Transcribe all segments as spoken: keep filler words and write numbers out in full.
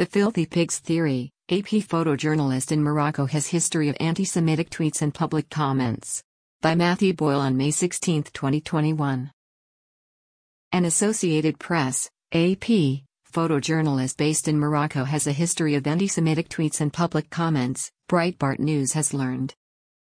The Filthy Pigs Theory. A P photojournalist in Morocco has history of anti-Semitic tweets and public comments. By Matthew Boyle on May sixteenth, twenty twenty-one. An Associated Press, A P, photojournalist based in Morocco has a history of anti-Semitic tweets and public comments, Breitbart News has learned.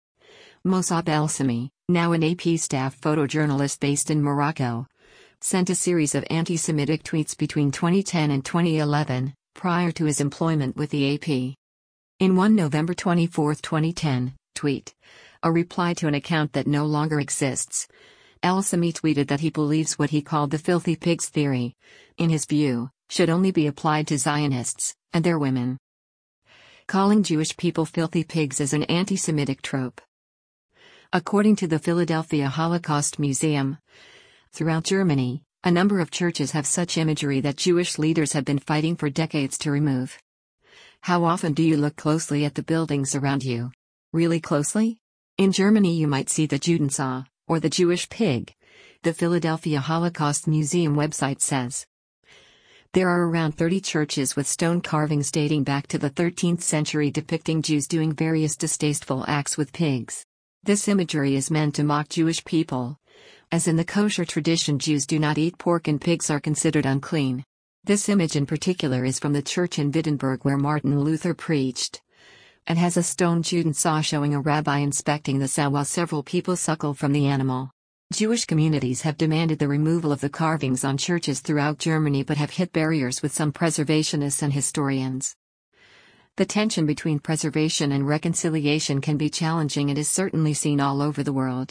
Mossab Elsami, now an A P staff photojournalist based in Morocco, sent a series of anti-Semitic tweets between twenty ten and twenty eleven, prior to his employment with the A P. In one November twenty-fourth, twenty ten, tweet, a reply to an account that no longer exists, Elsami tweeted that he believes what he called the Filthy Pigs Theory, in his view, should only be applied to Zionists and their women. Calling Jewish people filthy pigs is an anti-Semitic trope. According to the Philadelphia Holocaust Museum, throughout Germany, a number of churches have such imagery that Jewish leaders have been fighting for decades to remove. How often do you look closely at the buildings around you? Really closely? In Germany you might see the Judensaw, or the Jewish pig, the Philadelphia Holocaust Museum website says. There are around thirty churches with stone carvings dating back to the thirteenth century depicting Jews doing various distasteful acts with pigs. This imagery is meant to mock Jewish people. As in the kosher tradition, Jews do not eat pork and pigs are considered unclean. This image in particular is from the church in Wittenberg where Martin Luther preached, and has a stone Judensaw showing a rabbi inspecting the sow while several people suckle from the animal. Jewish communities have demanded the removal of the carvings on churches throughout Germany but have hit barriers with some preservationists and historians. The tension between preservation and reconciliation can be challenging and is certainly seen all over the world.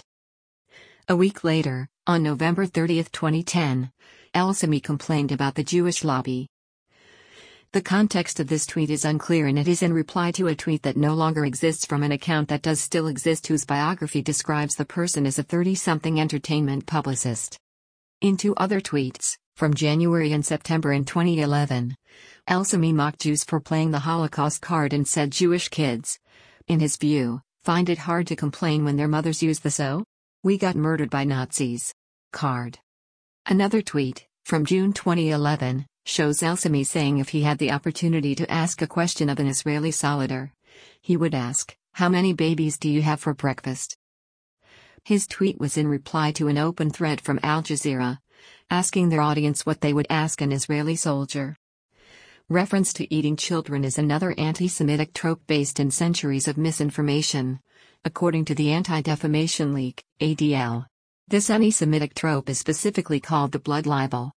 A week later, on November thirtieth, twenty ten, Elsami complained about the Jewish lobby. The context of this tweet is unclear and it is in reply to a tweet that no longer exists from an account that does still exist whose biography describes the person as a thirty-something entertainment publicist. In two other tweets, from January and September in twenty eleven, Elsami mocked Jews for playing the Holocaust card and said Jewish kids, in his view, find it hard to complain when their mothers use the "so? We got murdered by Nazis" card. Another tweet, from June twenty eleven, shows Elsami saying if he had the opportunity to ask a question of an Israeli soldier, he would ask, "How many babies do you have for breakfast?" His tweet was in reply to an open thread from Al Jazeera, asking their audience what they would ask an Israeli soldier. Reference to eating children is another anti-Semitic trope based in centuries of misinformation, according to the Anti-Defamation League, A D L. This anti-Semitic trope is specifically called the blood libel.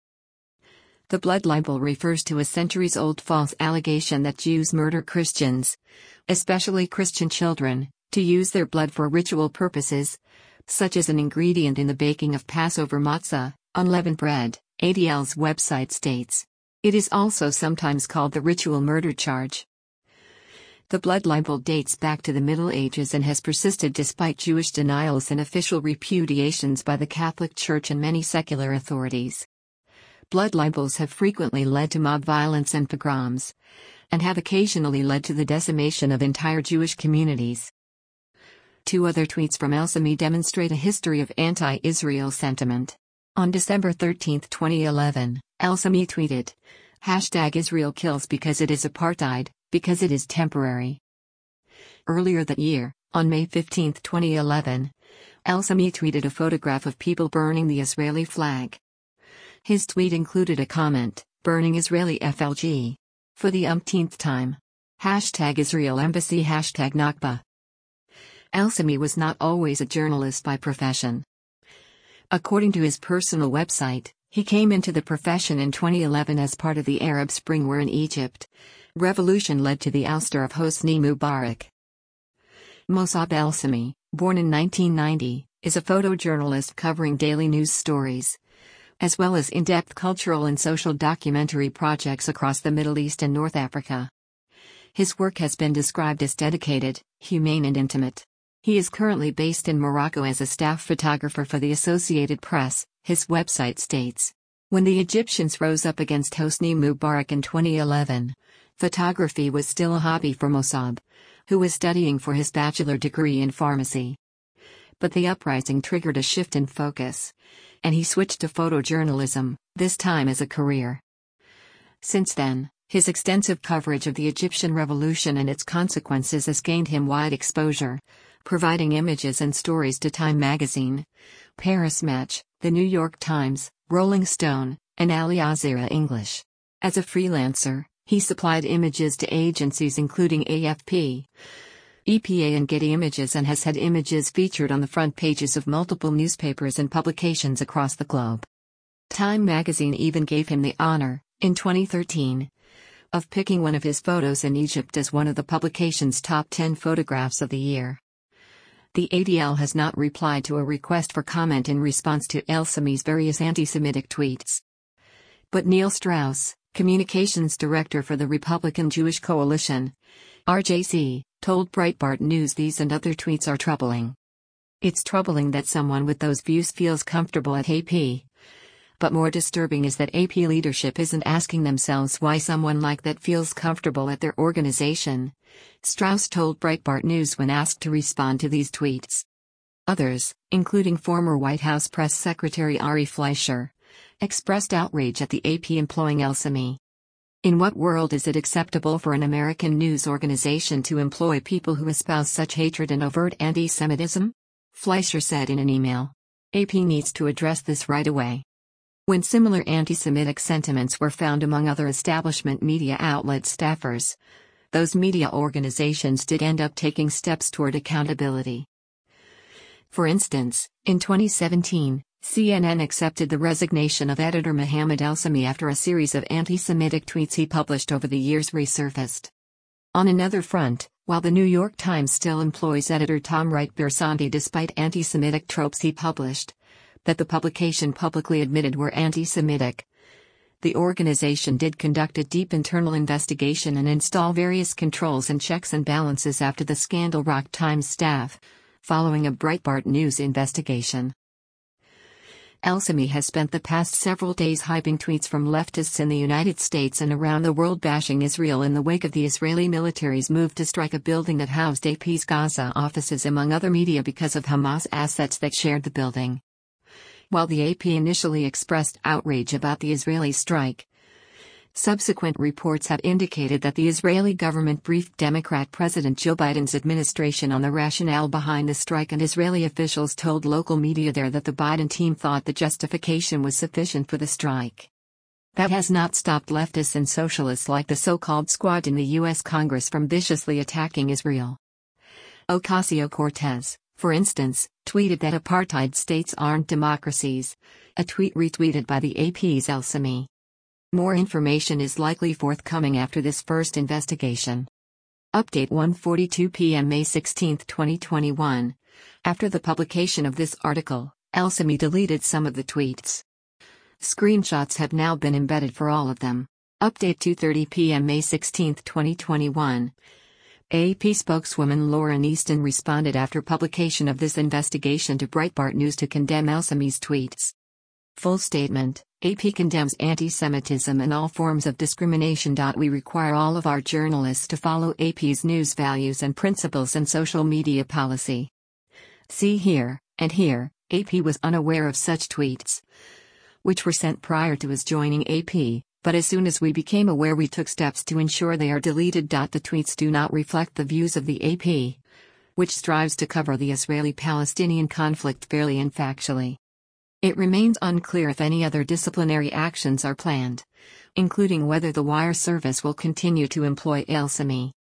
The blood libel refers to a centuries-old false allegation that Jews murder Christians, especially Christian children, to use their blood for ritual purposes, such as an ingredient in the baking of Passover matzah, unleavened bread, A D L's website states. It is also sometimes called the ritual murder charge. The blood libel dates back to the Middle Ages and has persisted despite Jewish denials and official repudiations by the Catholic Church and many secular authorities. Blood libels have frequently led to mob violence and pogroms, and have occasionally led to the decimation of entire Jewish communities. Two other tweets from Elsami demonstrate a history of anti-Israel sentiment. On December thirteenth, twenty eleven, Elsami tweeted, Hashtag Israel kills because it is apartheid, because it is temporary. Earlier that year, on May fifteenth, twenty eleven, Elsami tweeted a photograph of people burning the Israeli flag. His tweet included a comment, burning Israeli F L G. For the umpteenth time. Hashtag Israel Embassy Hashtag Nakba. Elsami was not always a journalist by profession. According to his personal website, he came into the profession in twenty eleven as part of the Arab Spring where in Egypt, revolution led to the ouster of Hosni Mubarak. Mossab Elsami, born in nineteen ninety, is a photojournalist covering daily news stories, as well as in-depth cultural and social documentary projects across the Middle East and North Africa. His work has been described as dedicated, humane and intimate. He is currently based in Morocco as a staff photographer for the Associated Press, his website states. When the Egyptians rose up against Hosni Mubarak in twenty eleven, photography was still a hobby for Mossab, who was studying for his bachelor degree in pharmacy. But the uprising triggered a shift in focus, and he switched to photojournalism, this time as a career. Since then, His extensive coverage of the Egyptian Revolution and its consequences has gained him wide exposure, providing images and stories to Time magazine, Paris Match, The New York Times, Rolling Stone, and Al Jazeera English. As a freelancer, he supplied images to agencies including A F P, E P A and Getty Images, and has had images featured on the front pages of multiple newspapers and publications across the globe. Time magazine even gave him the honor, in twenty thirteen, of picking one of his photos in Egypt as one of the publication's top ten photographs of the year. The A D L has not replied to a request for comment in response to El-Sami's various anti-Semitic tweets. But Neil Strauss, communications director for the Republican Jewish Coalition, R J C, told Breitbart News these and other tweets are troubling. It's troubling that someone with those views feels comfortable at A P. But more disturbing is that A P leadership isn't asking themselves why someone like that feels comfortable at their organization, Strauss told Breitbart News when asked to respond to these tweets. Others, including former White House Press Secretary Ari Fleischer, expressed outrage at the A P employing El-Sami. In what world is it acceptable for an American news organization to employ people who espouse such hatred and overt anti-Semitism? Fleischer said in an email. A P needs to address this right away. When similar anti-Semitic sentiments were found among other establishment media outlet staffers, those media organizations did end up taking steps toward accountability. For instance, in twenty seventeen, C N N accepted the resignation of editor Mohammed El-Sami after a series of anti-Semitic tweets he published over the years resurfaced. On another front, while the New York Times still employs editor Tom Wright-Bersante despite anti-Semitic tropes he published, that the publication publicly admitted were anti-Semitic, the organization did conduct a deep internal investigation and install various controls and checks and balances after the scandal rocked Times staff, following a Breitbart News investigation. El-Sami has spent the past several days hyping tweets from leftists in the United States and around the world bashing Israel in the wake of the Israeli military's move to strike a building that housed A P's Gaza offices among other media because of Hamas assets that shared the building. While the A P initially expressed outrage about the Israeli strike, subsequent reports have indicated that the Israeli government briefed Democrat President Joe Biden's administration on the rationale behind the strike, and Israeli officials told local media there that the Biden team thought the justification was sufficient for the strike. That has not stopped leftists and socialists like the so-called Squad in the U S Congress from viciously attacking Israel. Ocasio-Cortez, for instance, tweeted that apartheid states aren't democracies, a tweet retweeted by the A P's El-Sami. More information is likely forthcoming after this first investigation. Update one forty-two p m May sixteenth twenty twenty-one. After the publication of this article, El-Sami deleted some of the tweets. Screenshots have now been embedded for all of them. Update two thirty p m May sixteenth twenty twenty-one. A P spokeswoman Lauren Easton responded after publication of this investigation to Breitbart News to condemn El-Sami's tweets. Full statement: A P condemns anti-Semitism and all forms of discrimination. We require all of our journalists to follow A P's news values and principles and social media policy. See here, and here, A P was unaware of such tweets, which were sent prior to his joining A P. But as soon as we became aware, we took steps to ensure they are deleted. The tweets do not reflect the views of the A P, which strives to cover the Israeli-Palestinian conflict fairly and factually. It remains unclear if any other disciplinary actions are planned, including whether the wire service will continue to employ El-Sami.